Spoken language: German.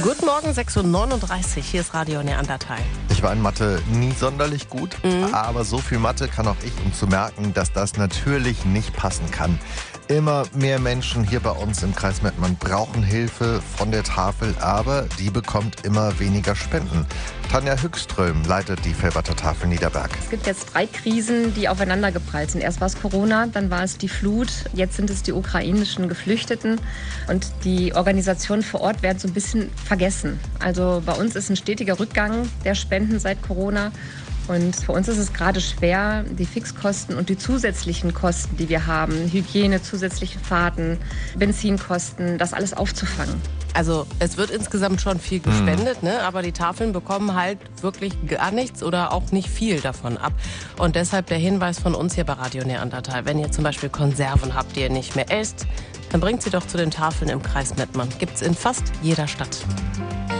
Guten Morgen, 6:39 Uhr, hier ist Radio Neandertal. Ich war in Mathe nie sonderlich gut, aber so viel Mathe kann auch ich, um zu merken, dass das natürlich nicht passen kann. Immer mehr Menschen hier bei uns im Kreis Mettmann brauchen Hilfe von der Tafel, aber die bekommt immer weniger Spenden. Tanja Hückström leitet die Velberter Tafel Niederberg. Es gibt jetzt 3 Krisen, die aufeinander geprallt sind. Erst war es Corona, dann war es die Flut, jetzt sind es die ukrainischen Geflüchteten. Und die Organisationen vor Ort werden so ein bisschen vergessen. Also bei uns ist ein stetiger Rückgang der Spenden seit Corona. Und für uns ist es gerade schwer, die Fixkosten und die zusätzlichen Kosten, die wir haben, Hygiene, zusätzliche Fahrten, Benzinkosten, das alles aufzufangen. Also es wird insgesamt schon viel gespendet, ne? Aber die Tafeln bekommen halt wirklich gar nichts oder auch nicht viel davon ab. Und deshalb der Hinweis von uns hier bei Radio Neandertal. Wenn ihr zum Beispiel Konserven habt, die ihr nicht mehr esst, dann bringt sie doch zu den Tafeln im Kreis Mettmann. Gibt's in fast jeder Stadt.